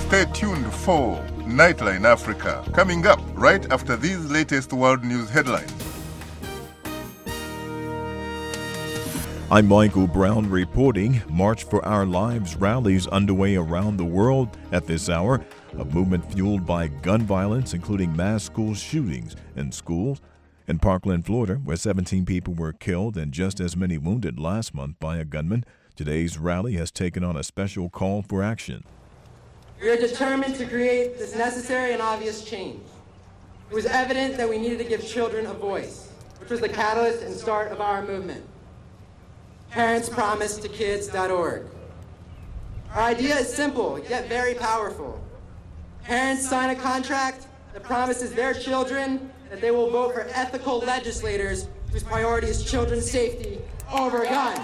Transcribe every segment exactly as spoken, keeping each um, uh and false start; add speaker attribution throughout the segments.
Speaker 1: Stay tuned for Nightline Africa, coming up right after these latest world news headlines.
Speaker 2: I'm Michael Brown reporting. March for Our Lives rallies underway around the world at this hour. A movement fueled by gun violence, including mass school shootings in schools. In Parkland, Florida, where seventeen people were killed and just as many wounded last month by a gunman, today's rally has taken on a special call for action.
Speaker 3: We are determined to create this necessary and obvious change. It was evident that we needed to give children a voice, which was the catalyst and start of our movement. parents promise to kids dot org. Our idea is simple, yet very powerful. Parents sign a contract that promises their children that they will vote for ethical legislators whose priority is children's safety over guns.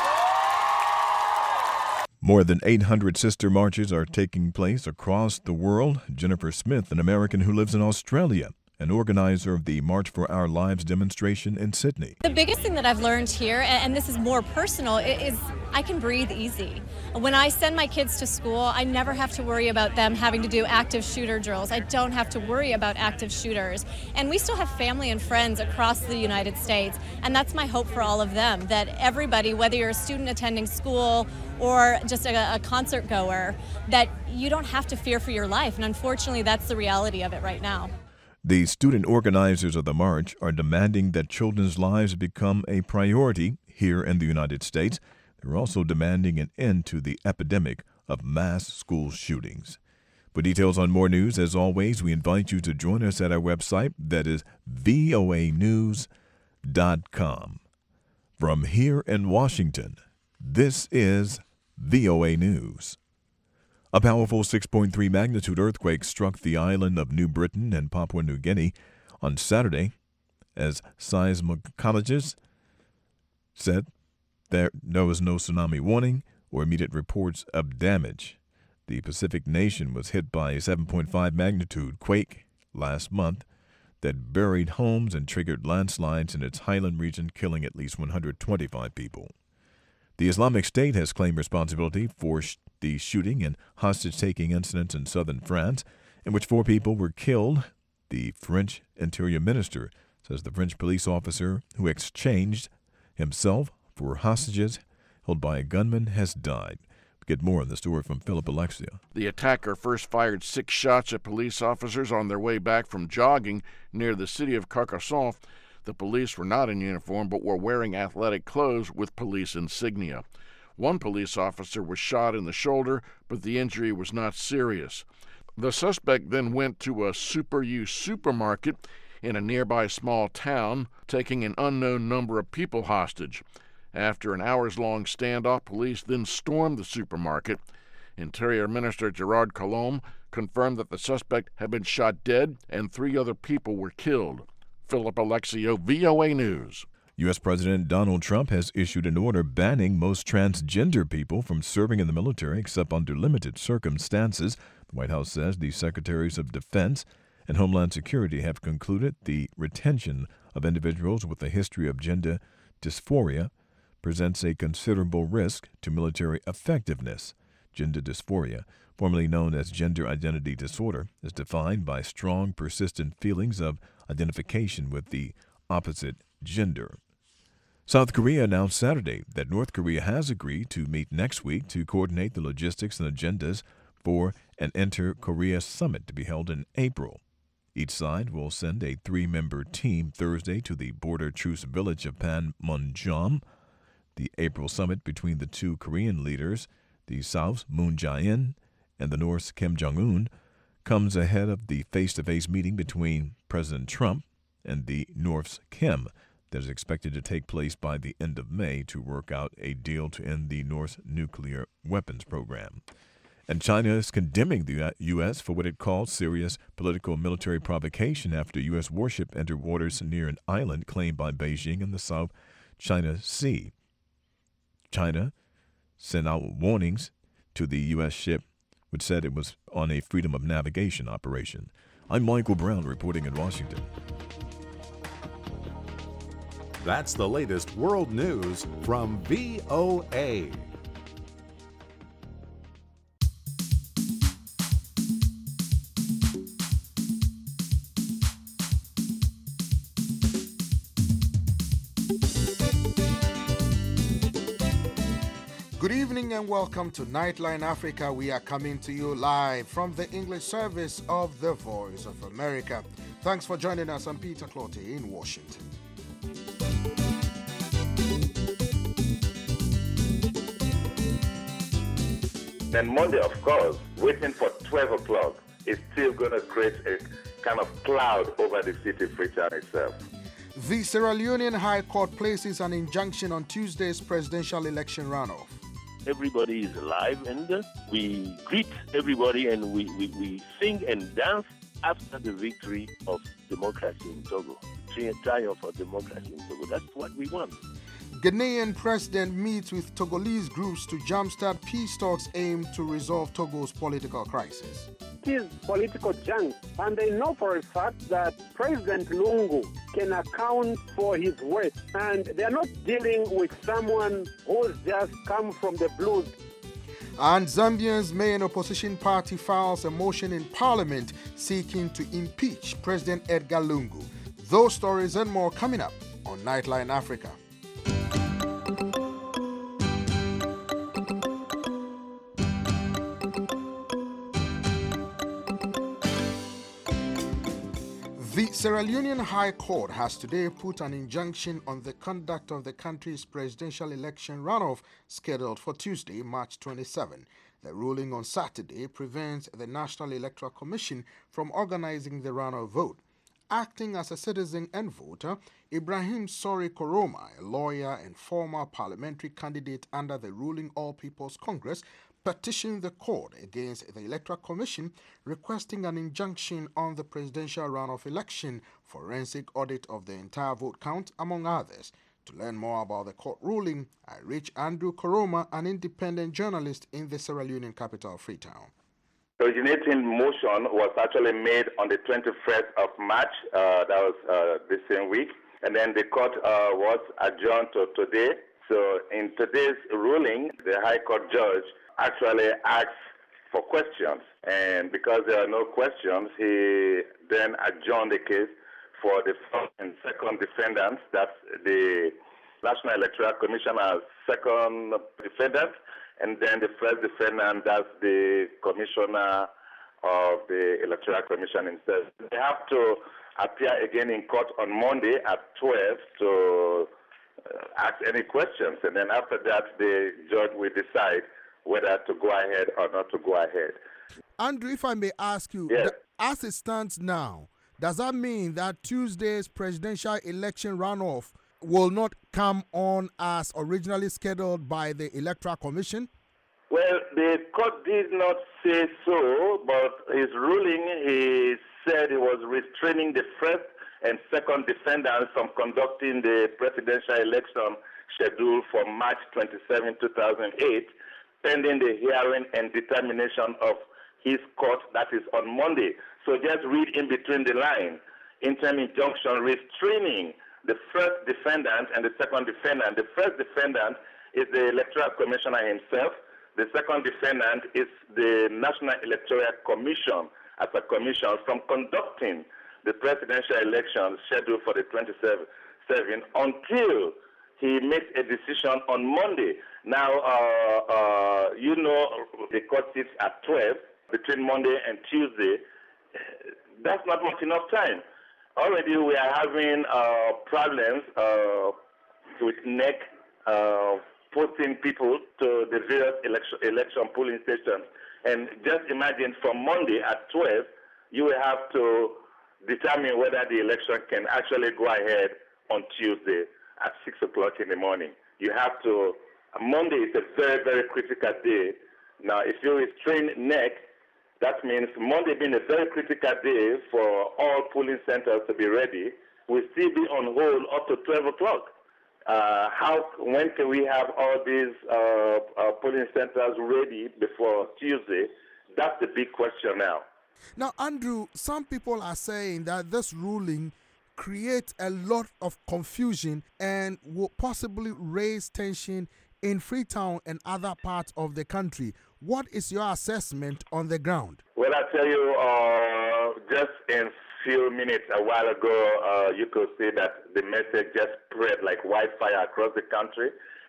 Speaker 2: More than eight hundred sister marches are taking place across the world. Jennifer Smith, an American who lives in Australia, an organizer of the March for Our Lives demonstration in Sydney.
Speaker 4: The biggest thing that I've learned here, and this is more personal, is I can breathe easy. When I send my kids to school, I never have to worry about them having to do active shooter drills. I don't have to worry about active shooters. And we still have family and friends across the United States, and that's my hope for all of them, that everybody, whether you're a student attending school or just a, a concert goer, that you don't have to fear for your life. And unfortunately, that's the reality of it right now.
Speaker 2: The student organizers of the march are demanding that children's lives become a priority here in the United States. They're also demanding an end to the epidemic of mass school shootings. For details on more news, as always, we invite you to join us at our website, that is V O A news dot com. From here in Washington, this is V O A News. A powerful six point three magnitude earthquake struck the island of New Britain and Papua New Guinea on Saturday, as seismologists said there, there was no tsunami warning or immediate reports of damage. The Pacific nation was hit by a seven point five magnitude quake last month that buried homes and triggered landslides in its highland region, killing at least one hundred twenty-five people. The Islamic State has claimed responsibility for sh- the shooting and hostage-taking incidents in southern France, in which four people were killed. The French Interior Minister says the French police officer who exchanged himself for hostages held by a gunman has died. We get more on the story from Philip Alexia.
Speaker 5: The attacker first fired six shots at police officers on their way back from jogging near the city of Carcassonne. The police were not in uniform but were wearing athletic clothes with police insignia. One police officer was shot in the shoulder, but the injury was not serious. The suspect then went to a Super U supermarket in a nearby small town, taking an unknown number of people hostage. After an hours-long standoff, police then stormed the supermarket. Interior Minister Gerard Collomb confirmed that the suspect had been shot dead and three other people were killed. Philip Alexio, V O A News.
Speaker 2: U S. President Donald Trump has issued an order banning most transgender people from serving in the military except under limited circumstances. The White House says the Secretaries of Defense and Homeland Security have concluded the retention of individuals with a history of gender dysphoria presents a considerable risk to military effectiveness. Gender dysphoria, formerly known as gender identity disorder, is defined by strong, persistent feelings of identification with the opposite gender. South Korea announced Saturday that North Korea has agreed to meet next week to coordinate the logistics and agendas for an Inter-Korea summit to be held in April. Each side will send a three-member team Thursday to the border truce village of Panmunjom. The April summit between the two Korean leaders, the South's Moon Jae-in and the North's Kim Jong-un, comes ahead of the face-to-face meeting between President Trump and the North's Kim that is expected to take place by the end of May to work out a deal to end the North's nuclear weapons program. And China is condemning the U S for what it calls serious political and military provocation after U S warship entered waters near an island claimed by Beijing in the South China Sea. China sent out warnings to the U S ship, which said it was on a freedom of navigation operation. I'm Michael Brown reporting in Washington.
Speaker 6: That's the latest world news from V O A.
Speaker 7: Good evening and welcome to Nightline Africa. We are coming to you live from the English service of the Voice of America. Thanks for joining us. I'm Peter Clotte in Washington.
Speaker 8: Then Monday, of course, waiting for twelve o'clock is still going to create a kind of cloud over the city, Freetown itself.
Speaker 7: The Sierra Leonean High Court places an injunction on Tuesday's presidential election runoff.
Speaker 9: Everybody is alive and we greet everybody and we, we, we sing and dance after the victory of democracy in Togo. Triumph of democracy in Togo. That's what we want.
Speaker 7: Ghanaian president meets with Togolese groups to jumpstart peace talks aimed to resolve Togo's political crisis.
Speaker 10: It is political junk, and they know for a fact that President Lungu can account for his worth, and they are not dealing with someone who's just come from the blues.
Speaker 7: And Zambia's main opposition party files a motion in parliament seeking to impeach President Edgar Lungu. Those stories and more coming up on Nightline Africa. The Sierra Leonean High Court has today put an injunction on the conduct of the country's presidential election runoff scheduled for Tuesday, March twenty-seventh. The ruling on Saturday prevents the National Electoral Commission from organizing the runoff vote. Acting as a citizen and voter, Ibrahim Sori Koroma, a lawyer and former parliamentary candidate under the ruling All People's Congress, petitioned the court against the Electoral Commission requesting an injunction on the presidential runoff election, forensic audit of the entire vote count, among others. To learn more about the court ruling, I reached Andrew Koroma, an independent journalist in the Sierra Leonean capital, Freetown.
Speaker 8: The originating motion was actually made on the twenty-first of March, uh, that was uh, the same week, and then the court uh, was adjourned to today. So in today's ruling, the High Court judge actually asked for questions, and because there are no questions, he then adjourned the case for the first and second defendants. That's the National Electoral Commission as second defendant, and then the first defendant, that's the Commissioner of the Electoral Commission himself. They have to appear again in court on Monday at twelve to uh, ask any questions, and then after that, the judge will decide whether to go ahead or not to go ahead.
Speaker 7: Andrew, if I may ask you,
Speaker 8: yes.
Speaker 7: As it stands now, does that mean that Tuesday's presidential election runoff will not come on as originally scheduled by the Electoral Commission?
Speaker 8: Well, the court did not say so, but his ruling, he said he was restraining the first and second defendants from conducting the presidential election scheduled for March twenty-seventh, two thousand eight, pending the hearing and determination of his court, that is on Monday. So just read in between the line. Interim injunction restraining the first defendant and the second defendant. The first defendant is the Electoral Commissioner himself. The second defendant is the National Electoral Commission as a commission from conducting the presidential election scheduled for the twenty-seventh until he makes a decision on Monday. Now, uh, uh, you know, the court sits at twelve between Monday and Tuesday. That's not much enough time. Already we are having uh, problems uh, with N E C uh, posting people to the various election, election polling stations. And just imagine from Monday at twelve, you will have to determine whether the election can actually go ahead on Tuesday at six o'clock in the morning. You have to, Monday is a very, very critical day. Now, if you restrain N E C, that means Monday being a very critical day for all polling centers to be ready, will still be on hold up to twelve o'clock. Uh, how, when can we have all these uh, uh, polling centers ready before Tuesday? That's the big question now.
Speaker 7: Now, Andrew, some people are saying that this ruling creates a lot of confusion and will possibly raise tension in Freetown and other parts of the country. What is your assessment on the ground?
Speaker 8: Well, I tell you, uh, just in few minutes a while ago, uh, you could see that the message just spread like wildfire across the country.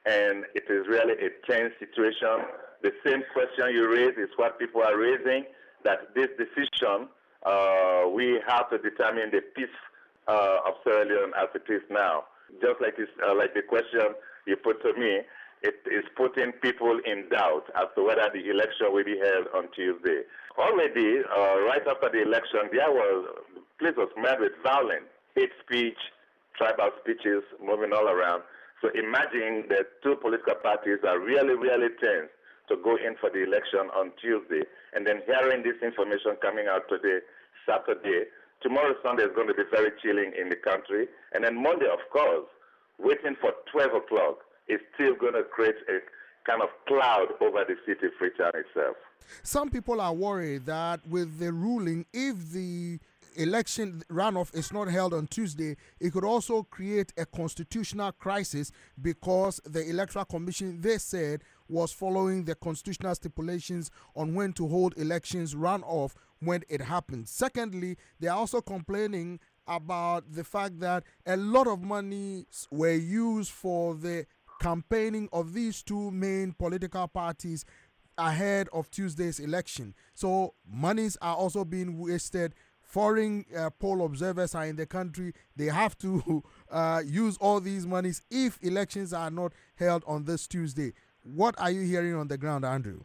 Speaker 8: and it is really a tense situation. The same question you raise is what people are raising, that this decision, uh, we have to determine the peace uh, of Sierra Leone as it is now. Just like, this, uh, like the question you put to me, it is putting people in doubt as to whether the election will be held on Tuesday. Already, uh, right after the election, there was, the place was met with violence, hate speech, tribal speeches moving all around. So imagine that two political parties are really, really tense to go in for the election on Tuesday, and then hearing this information coming out today, Saturday, tomorrow Sunday is going to be very chilling in the country, and then Monday, of course, waiting for twelve o'clock is still going to create a kind of cloud over the city, Freetown itself.
Speaker 7: Some people are worried that with the ruling, if the election runoff is not held on Tuesday, it could also create a constitutional crisis because the Electoral Commission, they said, was following the constitutional stipulations on when to hold elections runoff when it happens. Secondly, they are also complaining about the fact that a lot of money were used for the campaigning of these two main political parties ahead of Tuesday's election. So monies are also being wasted. Foreign uh, poll observers are in the country. They have to uh, use all these monies if elections are not held on this Tuesday. What are you hearing on the ground, Andrew?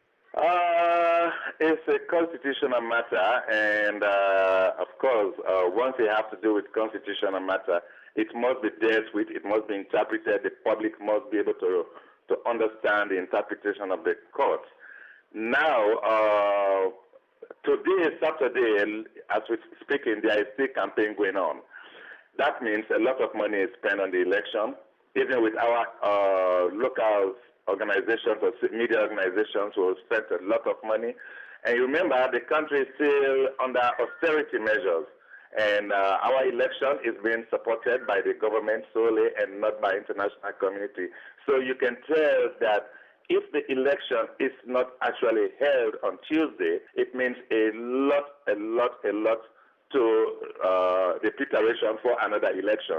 Speaker 8: Uh, it's a constitutional matter, and uh, of course, uh, once you have to do with constitutional matter, it must be dealt with, it must be interpreted, the public must be able to, to understand the interpretation of the court. Now, uh, today, Saturday, as we're speaking, there is still campaign going on. That means a lot of money is spent on the election, even with our uh, local organizations or media organizations who have spent a lot of money. And you remember, the country is still under austerity measures. And uh, our election is being supported by the government solely and not by international community. So you can tell that if the election is not actually held on Tuesday, it means a lot, a lot, a lot to uh, the preparation for another election.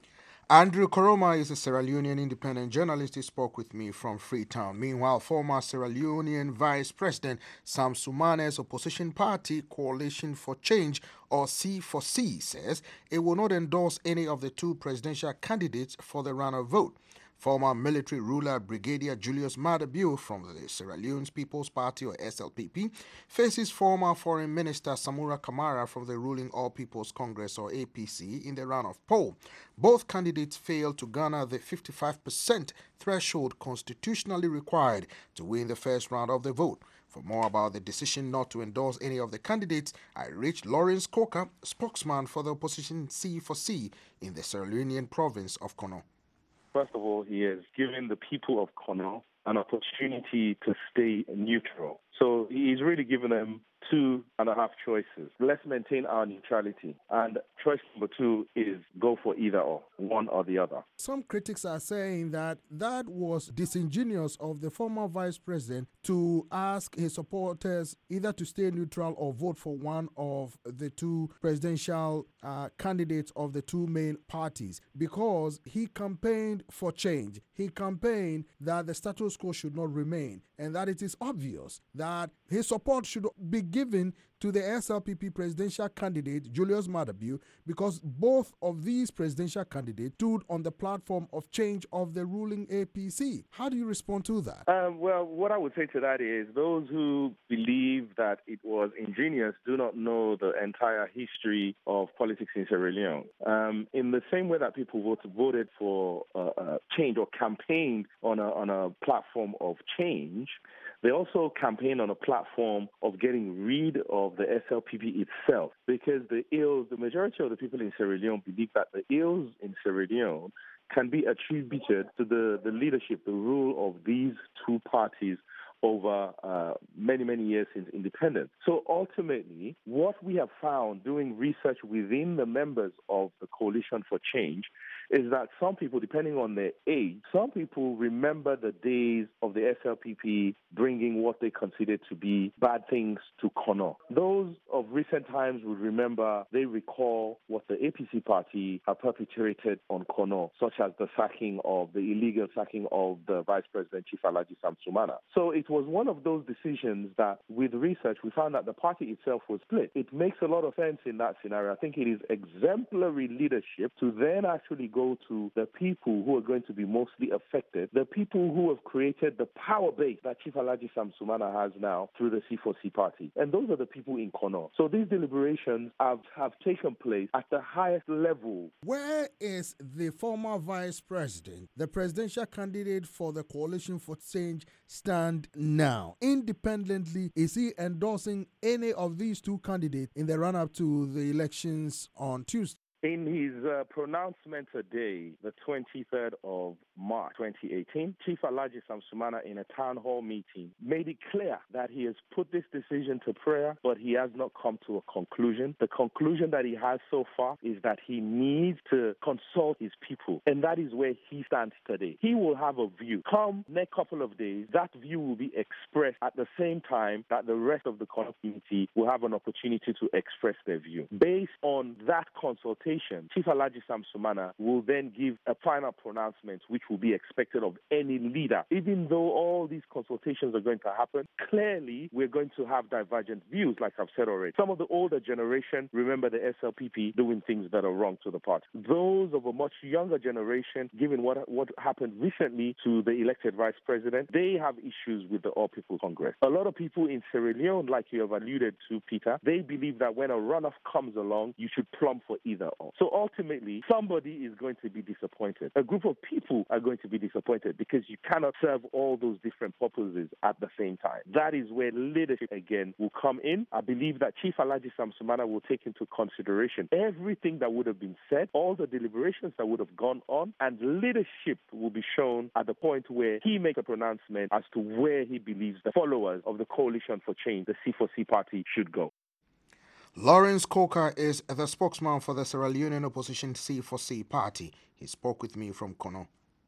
Speaker 7: Andrew Koroma is a Sierra Leonean independent journalist. He spoke with me from Freetown. Meanwhile, former Sierra Leonean Vice President Sam Sumane's opposition party, Coalition for Change, or C four C, says it will not endorse any of the two presidential candidates for the runoff vote. Former military ruler Brigadier Julius Maada Bio from the Sierra Leone's People's Party, or S L P P, faces former Foreign Minister Samura Kamara from the ruling All People's Congress, or A P C, in the runoff poll. Both candidates failed to garner the fifty-five percent threshold constitutionally required to win the first round of the vote. For more about the decision not to endorse any of the candidates, I reached Lawrence Coker, spokesman for the opposition C four C in the Sierra Leonean province of Kono.
Speaker 11: First of all, he has given the people of Kono an opportunity to stay neutral. So he's really given them two and a half choices. Let's maintain our neutrality. And choice number two is go for either or, one or the other.
Speaker 7: Some critics are saying that that was disingenuous of the former vice president to ask his supporters either to stay neutral or vote for one of the two presidential uh, candidates of the two main parties, because he campaigned for change. He campaigned that the status quo should not remain, and that it is obvious that his support should be given to the S L P P presidential candidate, Julius Maada Bio, because both of these presidential candidates stood on the platform of change of the ruling A P C. How do you respond to that?
Speaker 11: Um, well, what I would say to that is those who believe that it was ingenious do not know the entire history of politics in Sierra Leone. Um, in the same way that people voted, voted for uh, uh, change or campaigned on a, on a platform of change, they also campaigned on a platform of getting rid of the S L P P itself, because the ills, the majority of the people in Sierra Leone believe that the ills in Sierra Leone can be attributed to the, the leadership, the rule of these two parties over uh, many, many years since independence. So ultimately, what we have found doing research within the members of the Coalition for Change is that some people, depending on their age, some people remember the days of the S L P P bringing what they considered to be bad things to Kono. Those of recent times would remember, they recall what the A P C party have perpetrated on Kono, such as the sacking of, the illegal sacking of the Vice President Chief Alhaji Sam Sumana. So it was one of those decisions that, with research, we found that the party itself was split. It makes a lot of sense in that scenario. I think it is exemplary leadership to then actually go to the people who are going to be mostly affected, the people who have created the power base that Chief Alhaji Sam Sumana has now through the C four C party. And those are the people in Kono. So these deliberations have, have taken place at the highest level.
Speaker 7: Where is the former vice president, the presidential candidate for the Coalition for Change, stand now? Independently, is he endorsing any of these two candidates in the run-up to the elections on Tuesday?
Speaker 11: In his uh, pronouncement today, the twenty-third of March twenty eighteen, Chief Alhaji Sam Sumana, in a town hall meeting, made it clear that he has put this decision to prayer, but he has not come to a conclusion. The conclusion that he has so far is that he needs to consult his people, and that is where he stands today. He will have a view. Come next couple of days, that view will be expressed at the same time that the rest of the community will have an opportunity to express their view. Based on that consultation, Chief Alhaji Sam Sumana will then give a final pronouncement, which will be expected of any leader. Even though all these consultations are going to happen, clearly we're going to have divergent views, like I've said already. Some of the older generation remember the S L P P doing things that are wrong to the party. Those of a much younger generation, given what what happened recently to the elected vice president, they have issues with the All People Congress. A lot of people in Sierra Leone, like you have alluded to, Peter, they believe that when a runoff comes along, you should plumb for either. So ultimately, somebody is going to be disappointed. A group of people are going to be disappointed because you cannot serve all those different purposes at the same time. That is where leadership, again, will come in. I believe that Chief Alhaji Sam Sumana will take into consideration everything that would have been said, all the deliberations that would have gone on, and leadership will be shown at the point where he makes a pronouncement as to where he believes the followers of the Coalition for Change, the C four C party, should go.
Speaker 7: Lawrence Coker is the spokesman for the Sierra Leonean opposition C four C party. He spoke with me from Kono.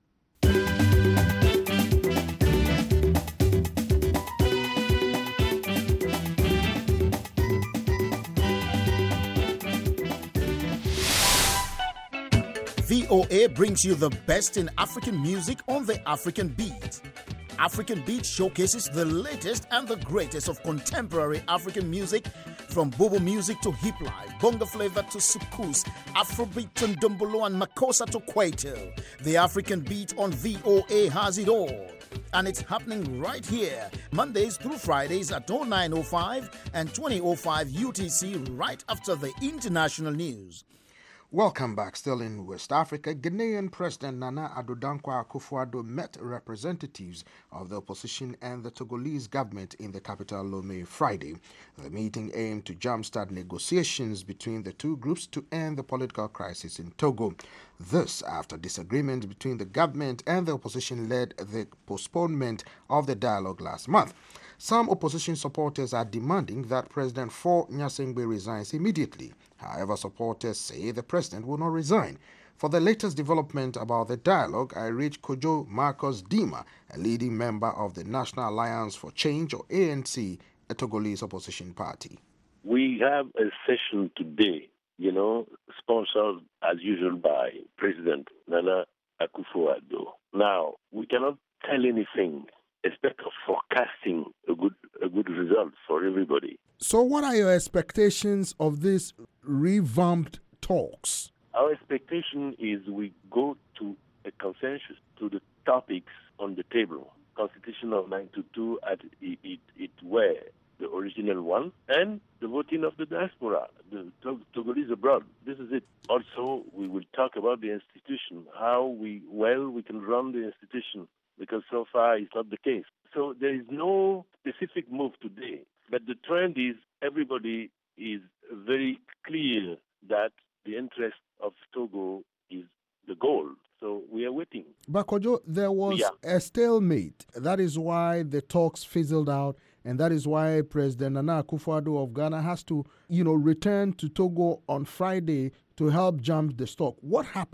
Speaker 12: V O A brings you the best in African music on the African Beat. African Beat showcases the latest and the greatest of contemporary African music, from bobo music to hip life, bongo flavor to soukous, Afrobeat to ndombolo and makossa to kwaito. The African Beat on V O A has it all. And it's happening right here, Mondays through Fridays at oh nine oh five and twenty oh five U T C, right after the international news.
Speaker 7: Welcome back. Still in West Africa, Ghanaian President Nana Addo Dankwa Akufo-Addo met representatives of the opposition and the Togolese government in the capital Lomé Friday. The meeting aimed to jumpstart negotiations between the two groups to end the political crisis in Togo. This after disagreement between the government and the opposition led the postponement of the dialogue last month. Some opposition supporters are demanding that President Faure Gnassingbé resigns immediately. However, supporters say the president will not resign. For the latest development about the dialogue, I reached Kojo Marcus Dima, a leading member of the National Alliance for Change, or A N C, a Togolese opposition party.
Speaker 9: We have a session today, you know, sponsored as usual by President Nana Akufo-Addo. Now, we cannot tell anything except of forecasting a good a good result for everybody.
Speaker 7: So what are your expectations of these revamped talks?
Speaker 9: Our expectation is we go to a consensus to the topics on the table. Constitution of ninety-two, at it, it, it were the original one, and the voting of the diaspora, the Togolese abroad. This is it. Also, we will talk about the institution, how we well we can run the institution, because so far it's not the case. So there is no specific move today, but the trend is everybody is very clear that the interest of Togo is the goal. So we are waiting.
Speaker 7: But Kojo, there was yeah. a stalemate. That is why the talks fizzled out, and that is why President Nana Akufo-Addo of Ghana has to, you know, return to Togo on Friday to help jump the stock. What happened?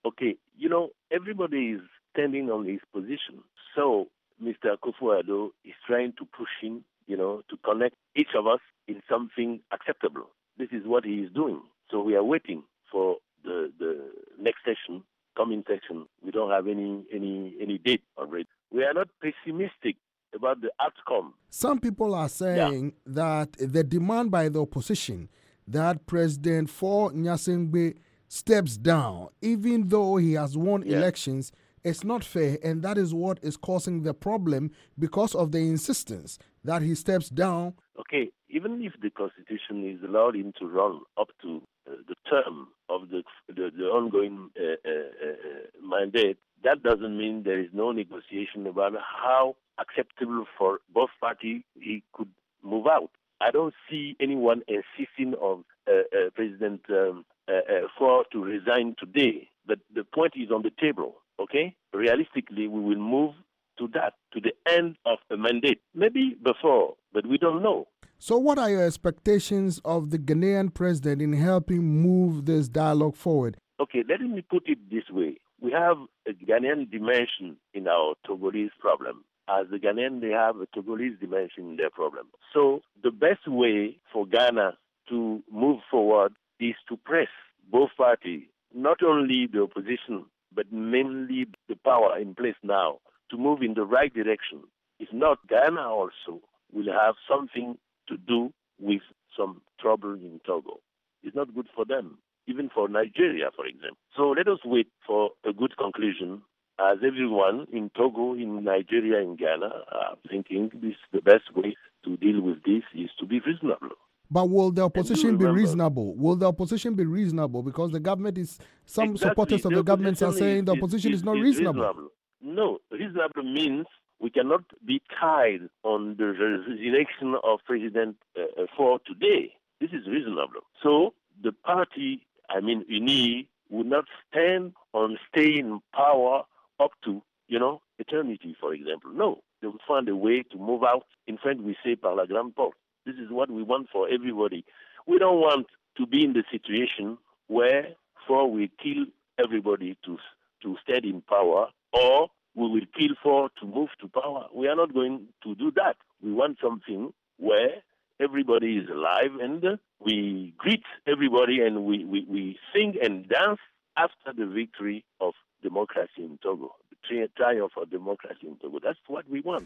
Speaker 9: Okay, you know, everybody is standing on his position. So Mister Akufo-Addo is trying to push in, you know, to connect each of us in something acceptable. This is what he is doing. So we are waiting for the the next session, coming session. We don't have any any any date already. We are not pessimistic about the outcome.
Speaker 7: Some people are saying yeah. that the demand by the opposition that President Faure Gnassingbé steps down, even though he has won yeah. elections, is not fair, and that is what is causing the problem because of the insistence that he steps down.
Speaker 9: Okay, even if the Constitution is allowed him to run up to uh, the term of the the, the ongoing uh, uh, uh, mandate, that doesn't mean there is no negotiation about how acceptable for both parties he could move out. I don't see anyone insisting on uh, uh, President um, uh, uh, Faure to resign today, but the point is on the table, okay? Realistically, we will move to that, to the end of the mandate. Maybe before, but we don't know.
Speaker 7: So what are your expectations of the Ghanaian president in helping move this dialogue forward?
Speaker 9: Okay, let me put it this way. We have a Ghanaian dimension in our Togolese problem. As the Ghanaian, they have a Togolese dimension in their problem. So the best way for Ghana to move forward is to press both parties, not only the opposition, but mainly the power in place now, to move in the right direction. If not, Ghana also will have something to do with some trouble in Togo. It's not good for them, even for Nigeria, for example. So let us wait for a good conclusion, as everyone in Togo, in Nigeria, in Ghana are thinking this the best way to deal with this is to be reasonable.
Speaker 7: But will the opposition be reasonable? Will the opposition be reasonable? Because the government is, some
Speaker 9: exactly.
Speaker 7: supporters of the, the government are saying
Speaker 9: is,
Speaker 7: the opposition is, is not
Speaker 9: is
Speaker 7: reasonable.
Speaker 9: reasonable. No, reasonable means we cannot be tied on the resignation of President uh, Faure today. This is reasonable. So the party, I mean, U N I, would not stand on staying in power up to, you know, eternity, for example. No, they will find a way to move out. In French, we say par la grande porte. This is what we want for everybody. We don't want to be in the situation where Faure will kill everybody to to stay in power, or we will kill Faure to move to power. We are not going to do that. We want something where everybody is alive and we greet everybody and we, we, we sing and dance after the victory of democracy in Togo, the triumph of democracy in Togo. That's what we want.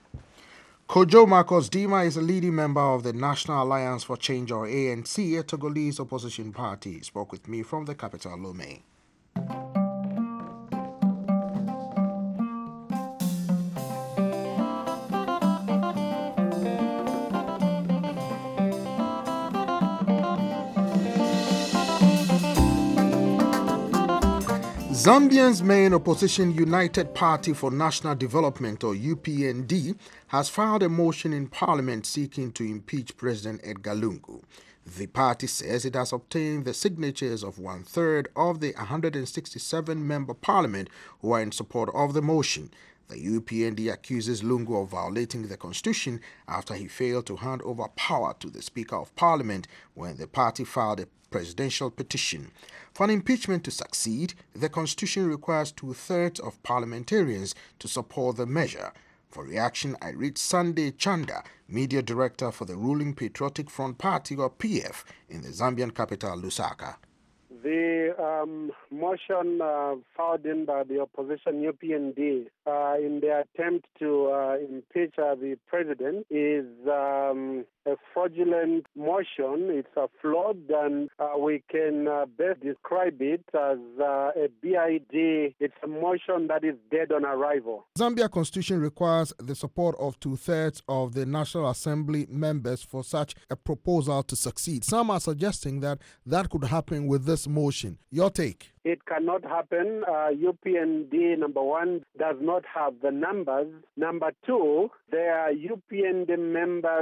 Speaker 7: Kojo Marcos Dima is a leading member of the National Alliance for Change, or A N C, a Togolese opposition party. He spoke with me from the capital, Lomé. Zambia's main opposition, United Party for National Development, or U P N D, has filed a motion in Parliament seeking to impeach President Edgar Lungu. The party says it has obtained the signatures of one-third of the one hundred sixty-seven member Parliament who are in support of the motion. The U P N D accuses Lungu of violating the Constitution after he failed to hand over power to the Speaker of Parliament when the party filed a presidential petition. For an impeachment to succeed, the Constitution requires two-thirds of parliamentarians to support the measure. For reaction, I read Sunday Chanda, media director for the ruling Patriotic Front Party, or P F, in the Zambian capital, Lusaka.
Speaker 10: The um, motion uh, filed in by the opposition U P N D uh, in the attempt to uh, impeach uh, the president is um, a fraudulent motion. It's a flawed, and uh, we can uh, best describe it as uh, a B I D. It's a motion that is dead on arrival.
Speaker 7: Zambia Constitution requires the support of two-thirds of the National Assembly members for such a proposal to succeed. Some are suggesting that that could happen with this motion. Your take?
Speaker 10: It cannot happen. Uh, U P N D, number one, does not have the numbers. Number two, there are U P N D members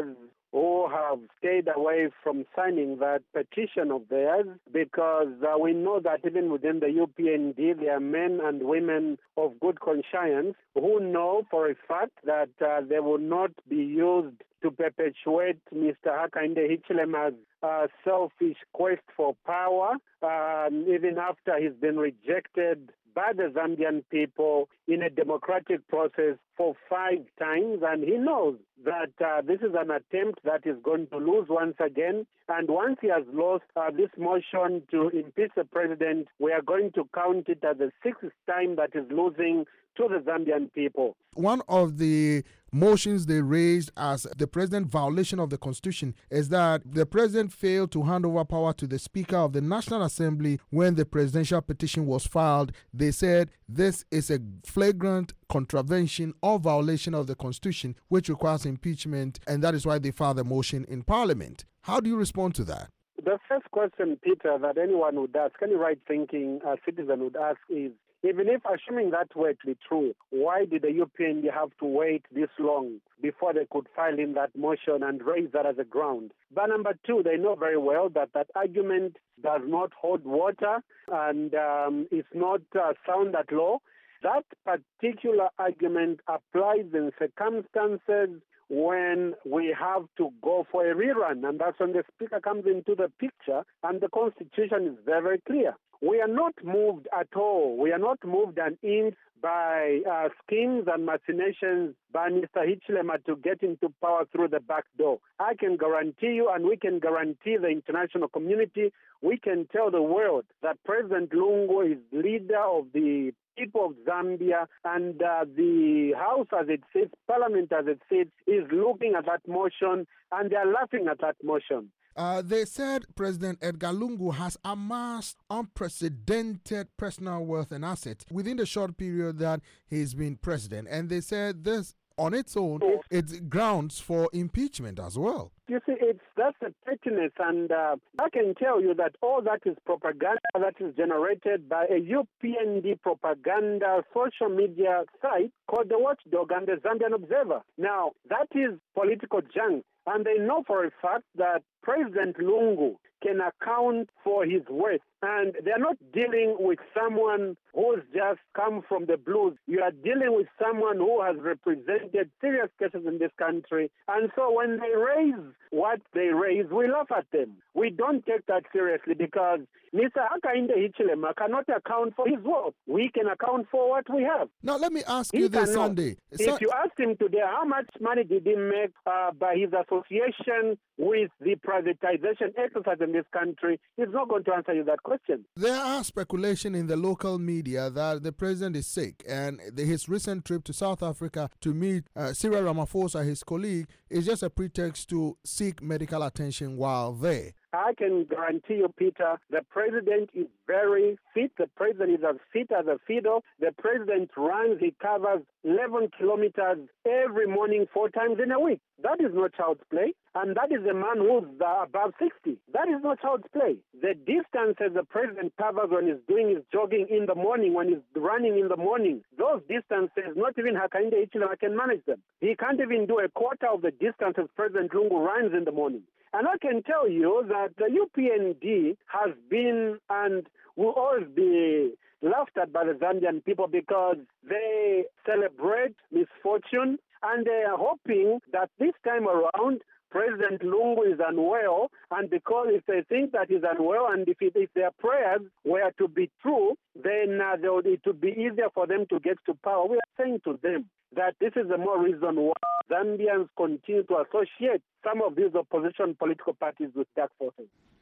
Speaker 10: who have stayed away from signing that petition of theirs, because uh, we know that even within the U P N D there are men and women of good conscience who know for a fact that uh, they will not be used to perpetuate Mister Hakainde Hichilema's uh, selfish quest for power, um, even after he's been rejected by the Zambian people in a democratic process for five times, and he knows that uh, this is an attempt that is going to lose once again. And once he has lost uh, this motion to impeach the president, we are going to count it as the sixth time that is losing to the Zambian people.
Speaker 7: One of the motions they raised as the president violation of the constitution is that the president failed to hand over power to the Speaker of the National Assembly when the presidential petition was filed. They said this is a flagrant contravention or violation of the constitution, which requires impeachment, and that is why they filed the motion in Parliament. How do you respond to that?
Speaker 10: The first question, Peter, that anyone would ask, any right-thinking uh, citizen would ask is, even if assuming that were to be true, why did the U P N D have to wait this long before they could file in that motion and raise that as a ground? But number two, they know very well that that argument does not hold water and um, is not uh, sound at law. That particular argument applies in circumstances when we have to go for a rerun, and that's when the Speaker comes into the picture, and the Constitution is very, very clear. We are not moved at all. We are not moved an inch by uh, schemes and machinations by Mister Hichilema to get into power through the back door. I can guarantee you, and we can guarantee the international community, we can tell the world that President Lungu is leader of the people of Zambia, and uh, the House as it sits, Parliament as it sits, is looking at that motion, and they are laughing at that motion.
Speaker 7: Uh, they said President Edgar Lungu has amassed unprecedented personal wealth and assets within the short period that he's been president. And they said this on its own, it's grounds for impeachment as well.
Speaker 10: You see, it's that's a pettiness, and uh, I can tell you that all that is propaganda that is generated by a U P N D propaganda social media site called the Watchdog and the Zambian Observer. Now, that is political junk, and they know for a fact that President Lungu can account for his worth. And they're not dealing with someone who's just come from the blues. You are dealing with someone who has represented serious cases in this country. And so when they raise what they raise, we laugh at them. We don't take that seriously because Mister Hakainde Hichilema cannot account for his wealth. We can account for what we have.
Speaker 7: Now, let me ask
Speaker 10: he
Speaker 7: you this,
Speaker 10: cannot.
Speaker 7: Sunday.
Speaker 10: If
Speaker 7: So-
Speaker 10: you ask him today, how much money did he make uh, by his association with the privatization exercise in this country, he's not going to answer you that question.
Speaker 7: There are speculation in the local media that the president is sick, and the, his recent trip to South Africa to meet uh, Cyril Ramaphosa, his colleague, is just a pretext to seek medical attention while there.
Speaker 10: I can guarantee you, Peter, the president is very fit. The president is as fit as a fiddle. The president runs, he covers eleven kilometers every morning, four times in a week. That is not child's play. And that is a man who's uh, above sixty. That is not child's play. The distances the president covers when he's doing his jogging in the morning, when he's running in the morning, those distances, not even Hakainde Hichilema can manage them. He can't even do a quarter of the distances President Lungu runs in the morning. And I can tell you that the U P N D has been and will always be laughed at by the Zambian people because they celebrate misfortune and they are hoping that this time around President Lungu is unwell, and because if they think that he's unwell and if, it, if their prayers were to be true, then uh, they would, it would be easier for them to get to power. We are saying to them that this is the more reason why Zambians continue to associate some of these opposition political parties with dark forces.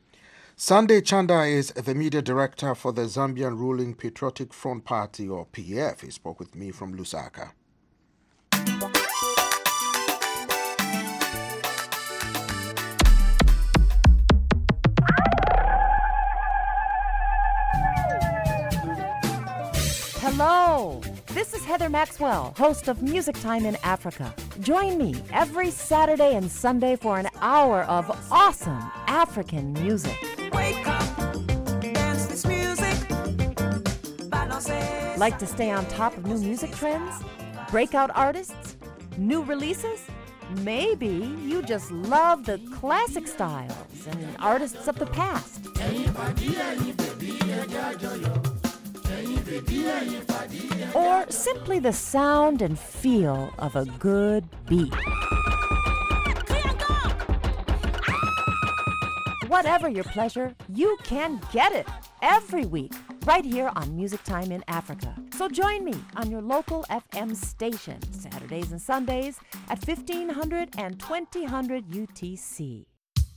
Speaker 7: Sunday Chanda is the media director for the Zambian ruling Patriotic Front Party, or P F. He spoke with me from Lusaka.
Speaker 13: Hello, this is Heather Maxwell, host of Music Time in Africa. Join me every Saturday and Sunday for an hour of awesome African music.
Speaker 14: Wake up, dance this music.
Speaker 13: Like to stay on top of new music trends, breakout artists, new releases? Maybe you just love the classic styles and artists of the past. Or simply the sound and feel of a good beat. Whatever your pleasure, you can get it every week right here on Music Time in Africa. So join me on your local F M station, Saturdays and Sundays at fifteen hundred and twenty hundred U T C.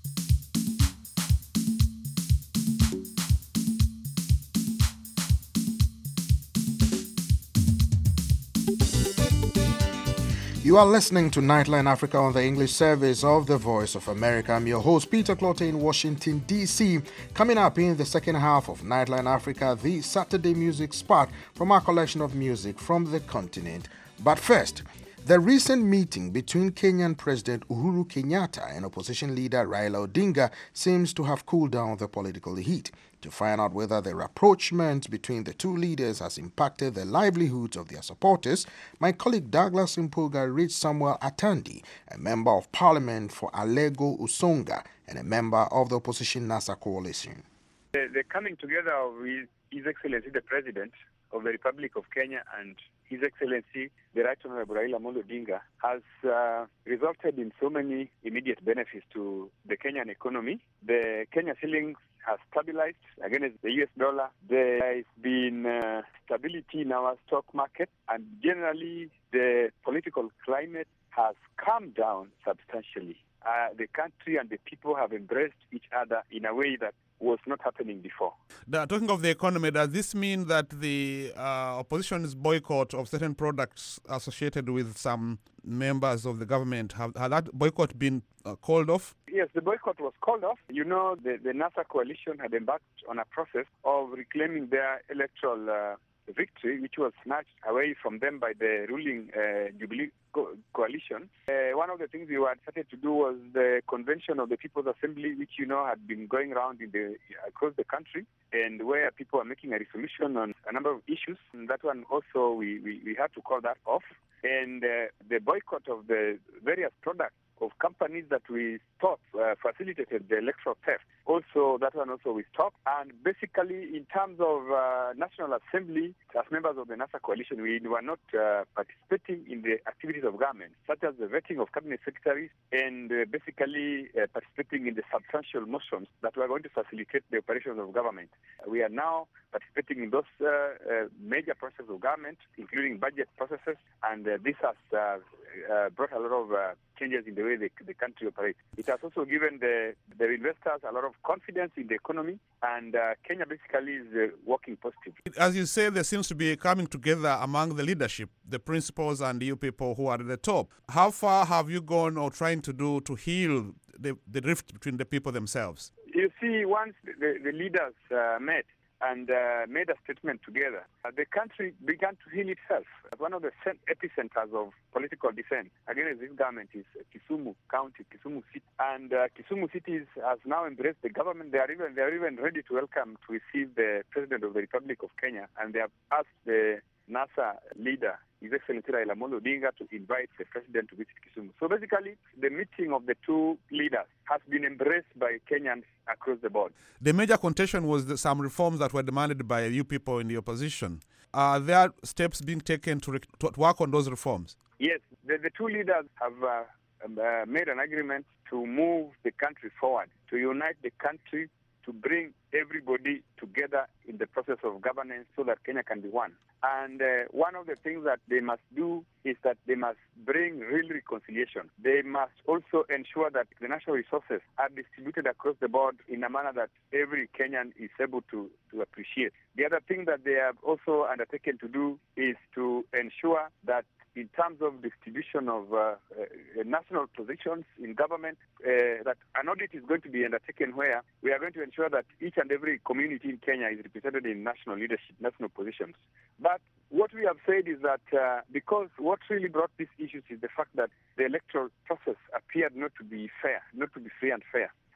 Speaker 7: You are listening to Nightline Africa on the English service of the Voice of America. I'm your host, Peter Clotte in Washington, D C. Coming up in the second half of Nightline Africa, the Saturday music spot from our collection of music from the continent. But first, the recent meeting between Kenyan President Uhuru Kenyatta and opposition leader Raila Odinga seems to have cooled down the political heat. To find out whether the rapprochement between the two leaders has impacted the livelihoods of their supporters, my colleague Douglas Impuga reached Samuel Atandi, a member of parliament for Alego Usonga and a member of the opposition NASA coalition.
Speaker 15: The, the coming together of His, His Excellency the President of the Republic of Kenya and His Excellency the Right Honorable Raila Amolo Odinga has uh, resulted in so many immediate benefits to the Kenyan economy. The Kenya shilling has stabilized against the U S dollar. There has been uh, stability in our stock market, and generally the political climate has calmed down substantially. Uh, the country and the people have embraced each other in a way that was not happening before.
Speaker 16: The, talking of the economy, does this mean that the uh, opposition's boycott of certain products associated with some members of the government, have, has that boycott been uh, called off?
Speaker 15: Yes, the boycott was called off. You know, the, the NASA coalition had embarked on a process of reclaiming their electoral uh, victory, which was snatched away from them by the ruling uh, Jubilee co- coalition. Uh, one of the things we had started to do was the convention of the People's Assembly, which you know had been going around in the across the country, and where people are making a resolution on a number of issues. And that one also, we, we, we had to call that off. And uh, the boycott of the various products of companies that we thought uh, facilitated the electoral theft. Also, that one also we stopped. And basically, in terms of uh, National Assembly, as members of the NASA coalition, we were not uh, participating in the activities of government, such as the vetting of cabinet secretaries and uh, basically uh, participating in the substantial motions that were going to facilitate the operations of government. We are now participating in those uh, uh, major processes of government, including budget processes, and uh, this has uh, uh, brought a lot of uh, changes in the way the, the country operates. It has also given the, the investors a lot of confidence in the economy, and uh, Kenya basically is uh, working positive.
Speaker 16: As you say, there seems to be a coming together among the leadership, the principals and you people who are at the top. How far have you gone or trying to do to heal the, the rift between the people themselves?
Speaker 15: You see, once the, the leaders uh, met and uh, made a statement together, uh, the country began to heal itself. One of the epicenters of political dissent against this government is Kisumu County, Kisumu City. And uh, Kisumu City has now embraced the government. They are even they are even ready to welcome, to receive the President of the Republic of Kenya. And they have asked the NASA leader, His Excellency Raila Amolo Odinga, to invite the President to visit Kisumu. So basically, the meeting of the two leaders has been embraced by Kenyans across the board.
Speaker 16: The major contention was the, some reforms that were demanded by you people in the opposition. Are there steps being taken to, re- to work on those reforms?
Speaker 15: Yes, the, the two leaders have uh, uh, made an agreement to move the country forward, to unite the country, to bring everybody together in the process of governance so that Kenya can be one. And uh, one of the things that they must do is that they must bring real reconciliation. They must also ensure that the national resources are distributed across the board in a manner that every Kenyan is able to, to appreciate. The other thing that they have also undertaken to do is to ensure that in terms of distribution of uh, uh, national positions in government, uh, that an audit is going to be undertaken where we are going to ensure that each and every community in Kenya is represented in national leadership, national positions. But what we have said is that uh, because what really brought these issues is the fact that the electoral process appeared not to be fair, not to be free and fair.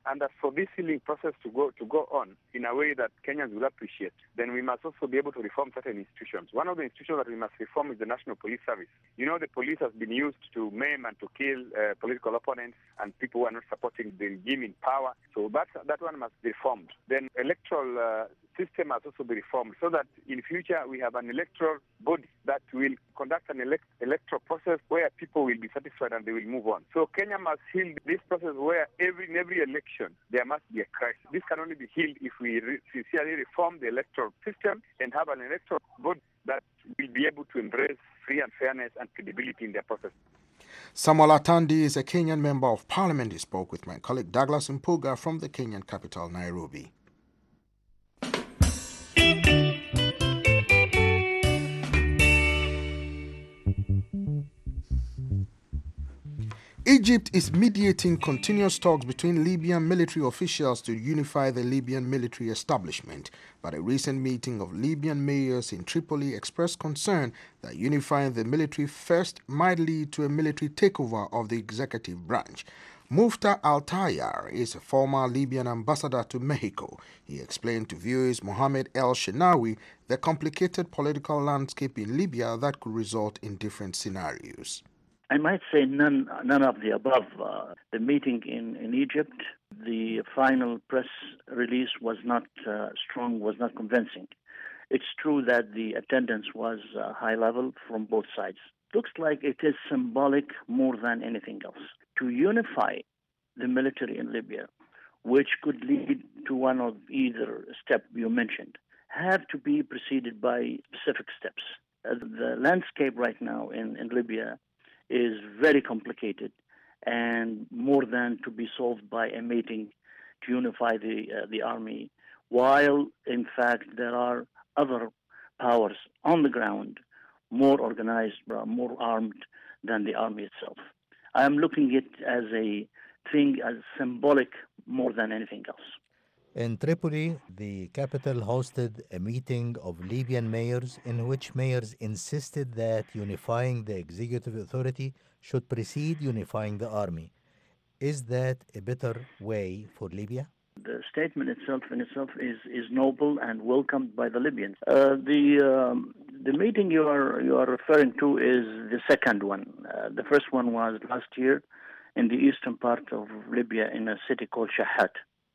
Speaker 15: and that for this healing process to go to go on in a way that Kenyans will appreciate, then we must also be able to reform certain institutions. One of the institutions that we must reform is the National Police Service. You know, the police has been used to maim and to kill uh, political opponents and people who are not supporting the regime in power. So that that one must be reformed. Then electoral uh, system must also be reformed so that in future we have an electoral body that will conduct an elect- electoral process where people will be satisfied and they will move on. So Kenya must heal this process where every in every election there must be a crisis. This can only be healed if we re- sincerely reform the electoral system and have an electoral body that will be able to embrace free and fairness and credibility in their process.
Speaker 7: Samuel Atandi is a Kenyan member of parliament. He spoke with my colleague Douglas Mpuga from the Kenyan capital, Nairobi. Egypt is mediating continuous talks between Libyan military officials to unify the Libyan military establishment, but a recent meeting of Libyan mayors in Tripoli expressed concern that unifying the military first might lead to a military takeover of the executive branch. Mufta Al-Tayyar is a former Libyan ambassador to Mexico. He explained to viewers Mohammed El Shenawi the complicated political landscape in Libya that could result in different scenarios.
Speaker 17: I might say none none of the above. Uh, the meeting in, in Egypt, the final press release was not uh, strong, was not convincing. It's true that the attendance was uh, high level from both sides. Looks like it is symbolic more than anything else. To unify the military in Libya, which could lead to one of either step you mentioned, have to be preceded by specific steps. Uh, the landscape right now in, in Libya is very complicated and more than to be solved by a meeting to unify the uh, the army, while in fact there are other powers on the ground, more organized, uh, more armed than the army itself. I am looking at it as a thing, as symbolic more than anything else.
Speaker 18: In Tripoli, the capital hosted a meeting of Libyan mayors in which mayors insisted that unifying the executive authority should precede unifying the army. Is that a better way for Libya?
Speaker 17: The statement itself in itself is, is noble and welcomed by the Libyans. Uh, the um, the meeting you are you are referring to is the second one. Uh, the first one was last year in the eastern part of Libya in a city called Shahat.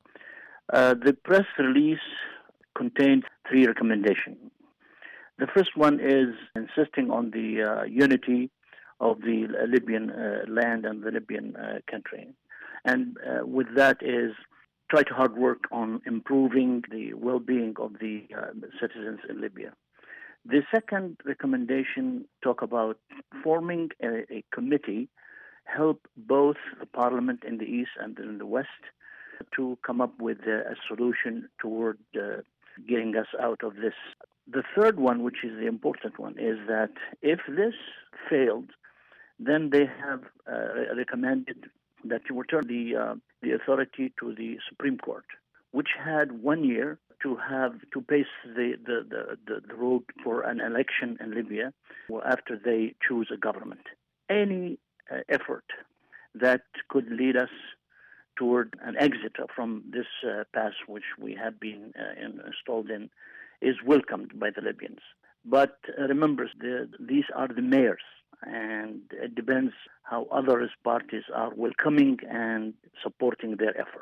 Speaker 17: Uh, the press release contained three recommendations. The first one is insisting on the uh, unity of the Libyan uh, land and the Libyan uh, country. And uh, with that is try to hard work on improving the well-being of the uh, citizens in Libya. The second recommendation talk about forming a, a committee, help both the parliament in the east and in the west to come up with a, a solution toward uh, getting us out of this. The third one, which is the important one, is that if this failed, then they have uh, recommended that you return the uh, the authority to the Supreme Court, which had one year to have to pace the, the, the, the road for an election in Libya after they choose a government. Any uh, effort that could lead us toward an exit from this uh, path which we have been uh, in, installed in is welcomed by the Libyans. But uh, remember, the, these are the mayors, and it depends how other parties are welcoming and supporting their effort.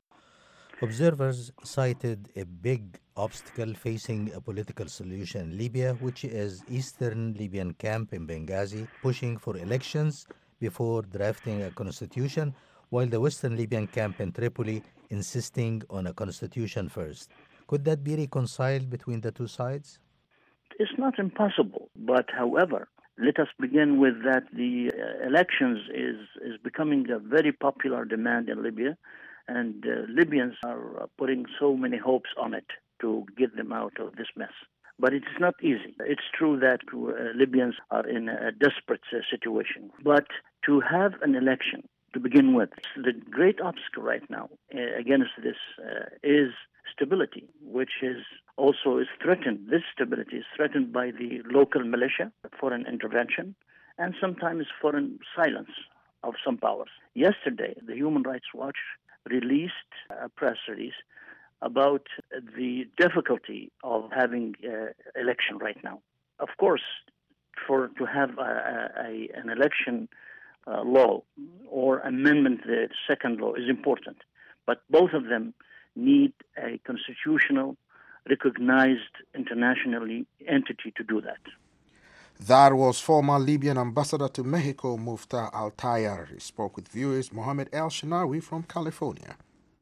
Speaker 18: Observers cited a big obstacle facing a political solution in Libya, which is Eastern Libyan camp in Benghazi pushing for elections before drafting a constitution, while the Western Libyan camp in Tripoli insisting on a constitution first. Could that be reconciled between the two sides?
Speaker 17: It's not impossible, but however, let us begin with that the uh, elections is, is becoming a very popular demand in Libya, and uh, Libyans are uh, putting so many hopes on it to get them out of this mess. But it's not easy. It's true that uh, Libyans are in a desperate uh, situation. But to have an election to begin with, the great obstacle right now uh, against this uh, is stability, which is also is threatened. This stability is threatened by the local militia, foreign intervention, and sometimes foreign silence of some powers. Yesterday, the Human Rights Watch released a press release about the difficulty of having uh, election right now. Of course, for to have a, a, an election uh, law or amendment the second law is important, but both of them need a constitutional, recognized internationally entity to do that.
Speaker 7: That was former Libyan ambassador to Mexico, Muftah Al-Tayar. He spoke with viewers Mohammed El-Shinawi from California.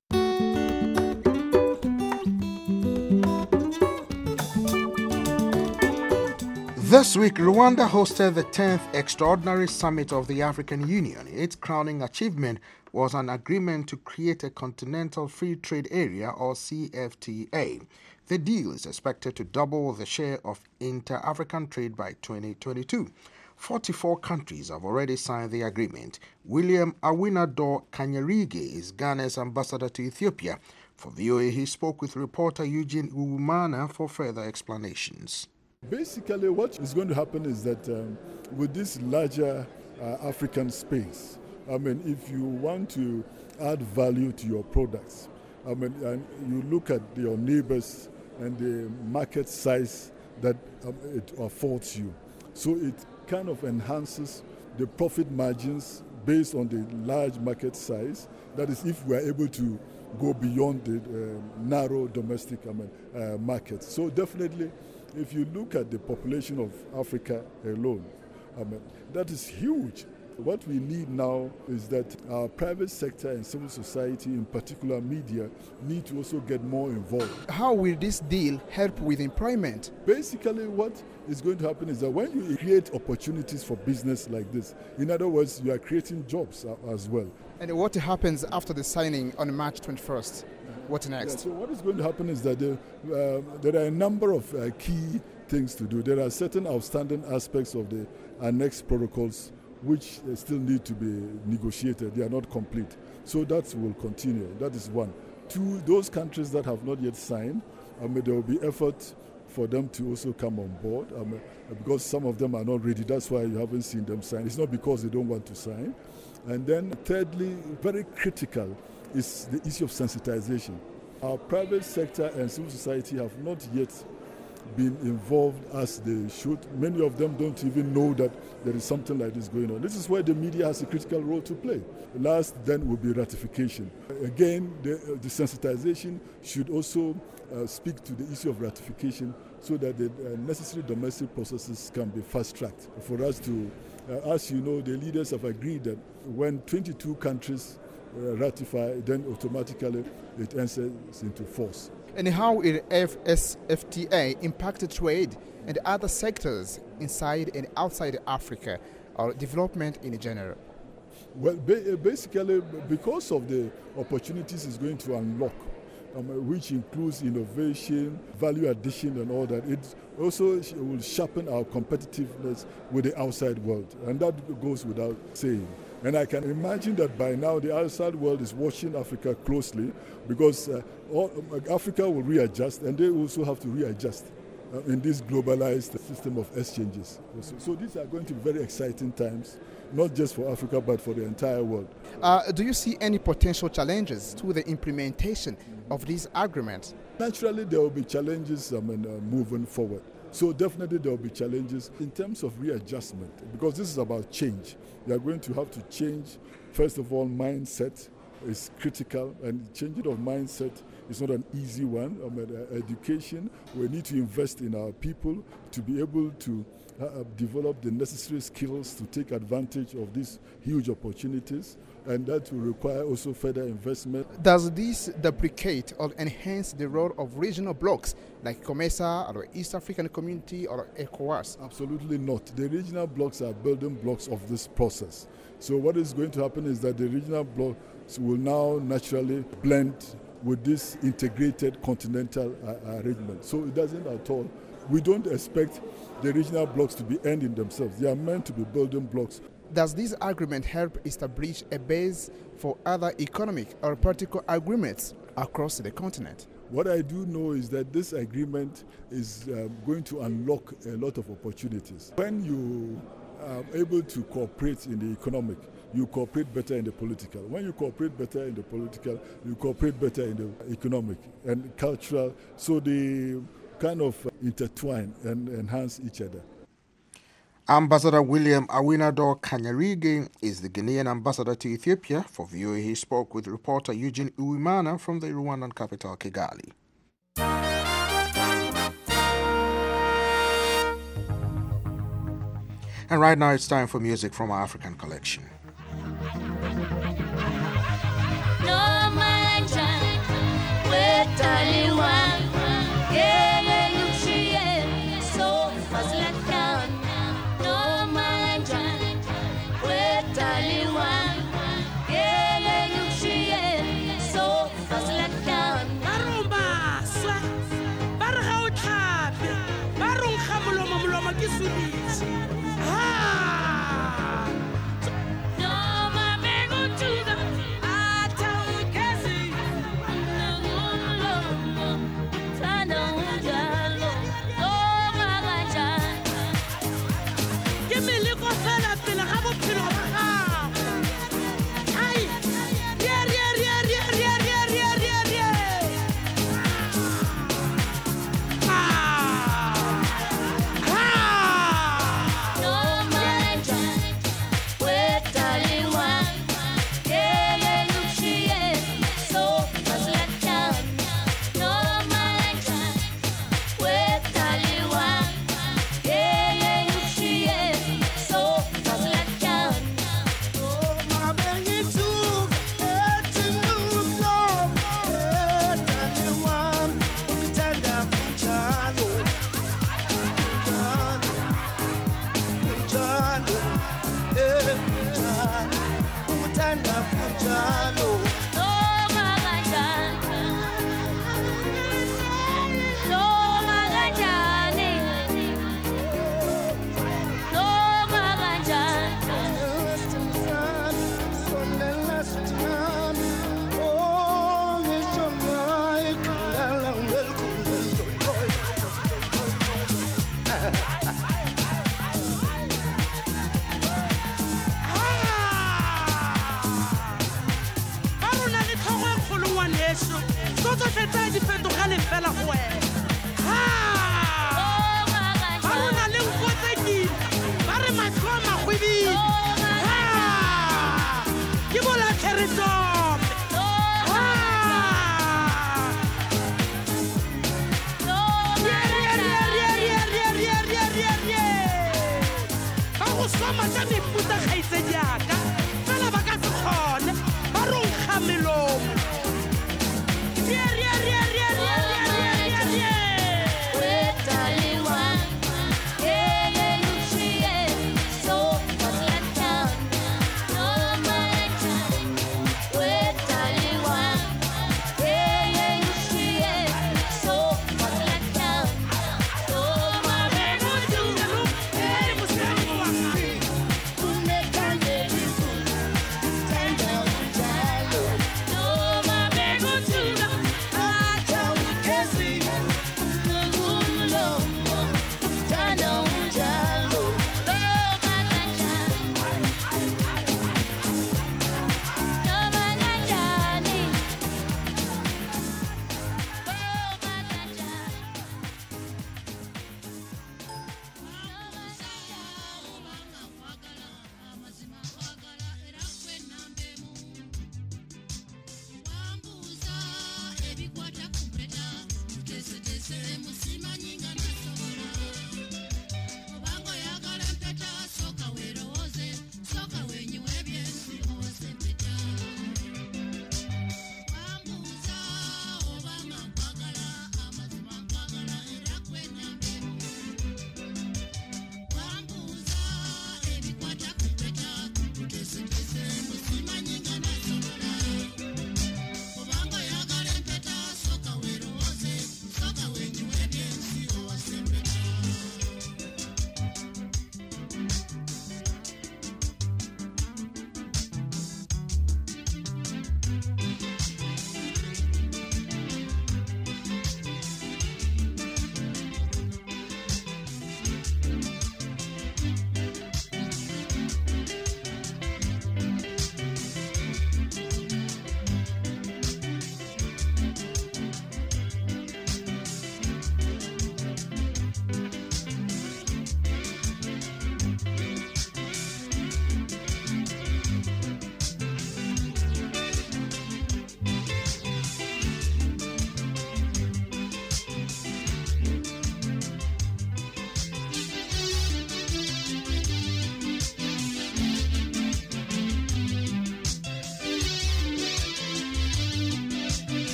Speaker 7: This week, Rwanda hosted the tenth Extraordinary Summit of the African Union. Its crowning achievement was an agreement to create a Continental Free Trade Area, or C F T A. The deal is expected to double the share of inter-African trade by twenty twenty-two. forty-four countries have already signed the agreement. William Awinado Kanyarige is Ghana's ambassador to Ethiopia. For V O A, he spoke with reporter Eugene Uwumana for further explanations.
Speaker 19: Basically, what is going to happen is that um, with this larger uh, African space, I mean, if you want to add value to your products, I mean, and you look at your neighbors and the market size that um, it affords you. So it kind of enhances the profit margins based on the large market size. That is, if we are able to go beyond the uh, narrow domestic I mean, uh, market. So definitely, if you look at the population of Africa alone, I mean, that is huge. What we need now is that our private sector and civil society, in particular media, need to also get more involved.
Speaker 20: How will this deal help with employment?
Speaker 19: Basically, what is going to happen is that when you create opportunities for business like this, in other words, you are creating jobs as well.
Speaker 20: And what happens after the signing on March twenty-first? What next?
Speaker 19: Yeah, so what is going to happen is that there, uh, there are a number of uh, key things to do. There are certain outstanding aspects of the annex protocols which uh, still need to be negotiated. They are not complete. So that will continue. That is one. Two, those countries that have not yet signed, I mean, there will be effort for them to also come on board. I mean, because some of them are not ready. That's why you haven't seen them sign. It's not because they don't want to sign. And then thirdly, very critical, is the issue of sensitization. Our private sector and civil society have not yet been involved as they should. Many of them don't even know that there is something like this going on. This is where the media has a critical role to play. Last then will be ratification. Again, the, uh, the sensitization should also uh, speak to the issue of ratification so that the uh, necessary domestic processes can be fast-tracked. For us to, uh, as you know, the leaders have agreed that when twenty-two countries Uh, ratify, then automatically it enters into force.
Speaker 20: And how will F S F T A impact trade and other sectors inside and outside Africa, or development in general?
Speaker 19: Well, ba- basically, because of the opportunities it's going to unlock, um, which includes innovation, value addition, and all that, it also will sharpen our competitiveness with the outside world, and that goes without saying. And I can imagine that by now the outside world is watching Africa closely, because uh, all, uh, Africa will readjust, and they also have to readjust uh, in this globalized system of exchanges. So, so these are going to be very exciting times, not just for Africa, but for the entire world.
Speaker 20: Uh, do you see any potential challenges to the implementation of these agreements?
Speaker 19: Naturally, there will be challenges I mean, uh, moving forward. So definitely there will be challenges in terms of readjustment, because this is about change. We are going to have to change, first of all, mindset is critical, and changing of mindset is not an easy one. I mean, uh, education, we need to invest in our people to be able to uh, develop the necessary skills to take advantage of these huge opportunities, and that will require also further investment.
Speaker 20: Does this duplicate or enhance the role of regional blocs like COMESA or East African Community or ECOWAS?
Speaker 19: Absolutely not. The regional blocs are building blocks of this process. So what is going to happen is that the regional blocs will now naturally blend with this integrated continental uh, arrangement. So it doesn't at all. We don't expect the regional blocs to be ending themselves. They are meant to be building blocks.
Speaker 20: Does this agreement help establish a base for other economic or political agreements across the continent?
Speaker 19: What I do know is that this agreement is uh, going to unlock a lot of opportunities. When you are able to cooperate in the economic, you cooperate better in the political. When you cooperate better in the political, you cooperate better in the economic and cultural. So they kind of intertwine and enhance each other.
Speaker 7: Ambassador William Awinador Kanyarige is the Ghanaian ambassador to Ethiopia. For V O A, he spoke with reporter Eugene Uwimana from the Rwandan capital, Kigali. And right now it's time for music from our African collection.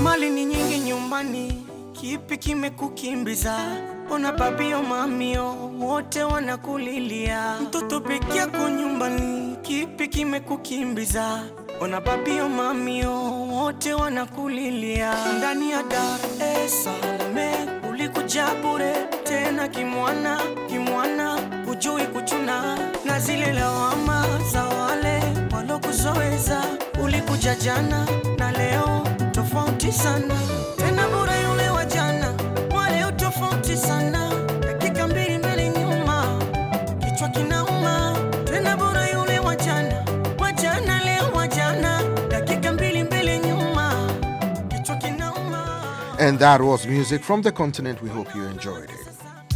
Speaker 14: Mali ni nyingi nyumbani, kipi kimekukimbiza? Ona babio mamio, wote wanakulilia. Mtoto peke yako nyumbani, kipi kimekukimbiza? Ona babio mamio, wote wanakulilia. Ndani ya Dar es Salaam ulikuja bure, tena kimwana, kimwana, hujui kuchuna. Na zile lawama za wale walokuzoeza, ulikuja jana na leo tofauti sana. Tena bure yule wa jana, wa leo tofauti sana. Dakika mbili mbele nyuma, kichwa kinauma. Tena bure yule wa jana, wa jana leo wa jana. Dakika mbili mbele nyuma, kichwa kinauma.
Speaker 7: And that was music from the continent. We hope you enjoyed it.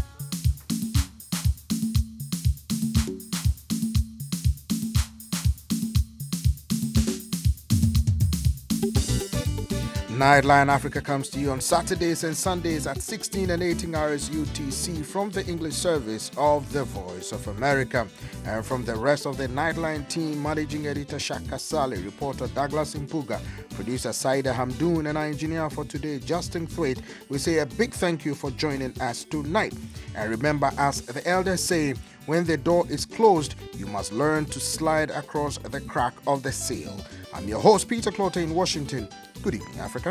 Speaker 7: Nightline Africa comes to you on Saturdays and Sundays at sixteen and eighteen hours U T C from the English service of The Voice of America. And from the rest of the Nightline team, managing editor Shaka Sali, reporter Douglas Impuga, producer Saida Hamdoun, and our engineer for today, Justin Thwaite, we say a big thank you for joining us tonight. And remember, as the elders say, when the door is closed, you must learn to slide across the crack of the seal. I'm your host, Peter Clotter in Washington. Good evening, Africa.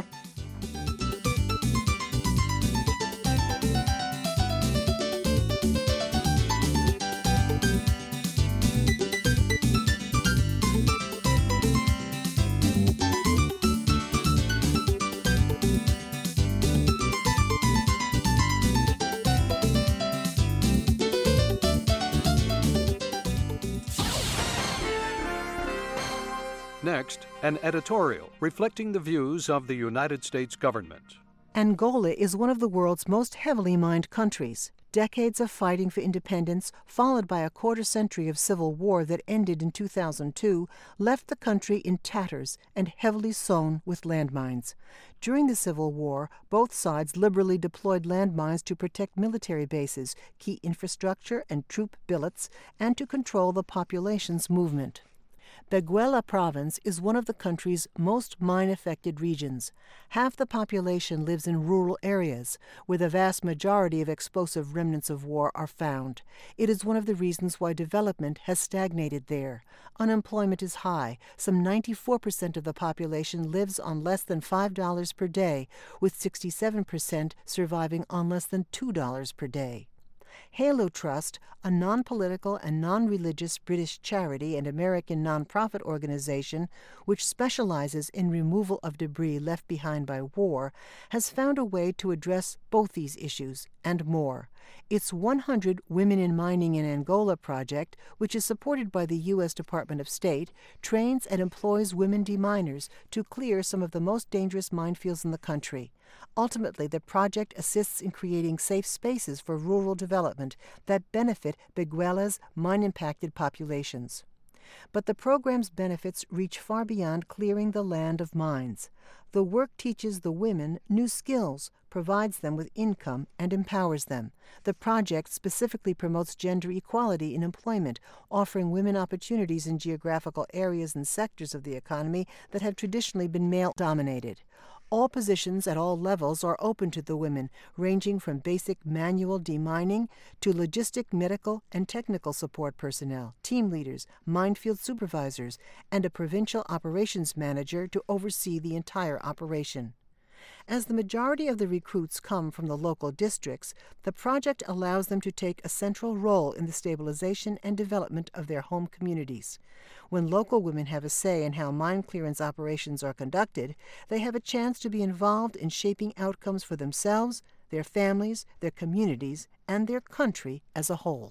Speaker 21: Next, an editorial reflecting the views of the United States government.
Speaker 22: Angola is one of the world's most heavily mined countries. Decades of fighting for independence, followed by a quarter century of civil war that ended in two thousand two, left the country in tatters and heavily sown with landmines. During the Civil War, both sides liberally deployed landmines to protect military bases, key infrastructure, and troop billets, and to control the population's movement. Benguela province is one of the country's most mine-affected regions. Half the population lives in rural areas, where the vast majority of explosive remnants of war are found. It is one of the reasons why development has stagnated there. Unemployment is high. Some ninety-four percent of the population lives on less than five dollars per day, with sixty-seven percent surviving on less than two dollars per day. Halo Trust, a non-political and non-religious British charity and American non-profit organization which specializes in removal of debris left behind by war, has found a way to address both these issues and more. Its one hundred Women in Mining in Angola project, which is supported by the U S Department of State, trains and employs women deminers to clear some of the most dangerous minefields in the country. Ultimately, the project assists in creating safe spaces for rural development that benefit Benguela's mine-impacted populations. But the program's benefits reach far beyond clearing the land of mines. The work teaches the women new skills, provides them with income, and empowers them. The project specifically promotes gender equality in employment, offering women opportunities in geographical areas and sectors of the economy that have traditionally been male-dominated. All positions at all levels are open to the women, ranging from basic manual demining to logistic, medical, and technical support personnel, team leaders, minefield supervisors, and a provincial operations manager to oversee the entire operation. As the majority of the recruits come from the local districts, the project allows them to take a central role in the stabilization and development of their home communities. When local women have a say in how mine clearance operations are conducted, they have a chance to be involved in shaping outcomes for themselves, their families, their communities, and their country as a whole.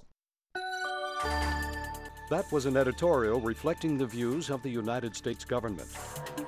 Speaker 21: That was an editorial reflecting the views of the United States government.